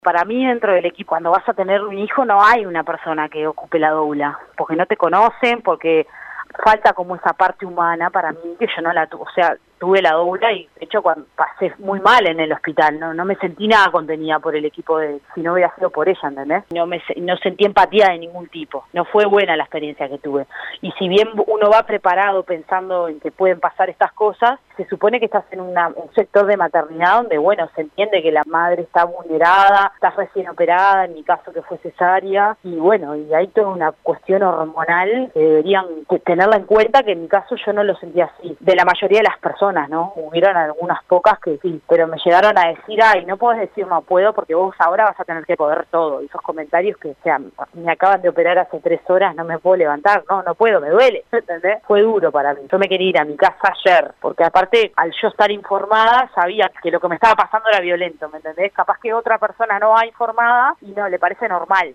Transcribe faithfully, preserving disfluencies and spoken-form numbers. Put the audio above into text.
Para mí, dentro del equipo, cuando vas a tener un hijo, no hay una persona que ocupe la doula, porque no te conocen, porque falta como esa parte humana para mí, que yo no la tuve, o sea, tuve la doula y de hecho cuando pasé muy mal en el hospital, no no me sentí nada contenida por el equipo de, si no hubiera sido por ella, ¿entendés? No me no sentí empatía de ningún tipo, no fue buena la experiencia que tuve. Y si bien uno va preparado pensando en que pueden pasar estas cosas, se supone que estás en una, un sector de maternidad donde, bueno, se entiende que la madre está vulnerada, está recién operada, en mi caso que fue cesárea, y bueno, y hay toda una cuestión hormonal que deberían tenerla en cuenta, que en mi caso yo no lo sentí así, de la mayoría de las personas, ¿no? Hubieron algunas pocas que sí, pero me llegaron a decir, ay, no podés decir no puedo porque vos ahora vas a tener que poder todo. Y esos comentarios que, o sea, me acaban de operar hace tres horas, no me puedo levantar, no, no puedo, me duele, ¿entendés? Fue duro para mí. Yo me quería ir a mi casa ayer, porque aparte, al yo estar informada, sabía que lo que me estaba pasando era violento, ¿me entendés? Capaz que otra persona no va informada y no, le parece normal.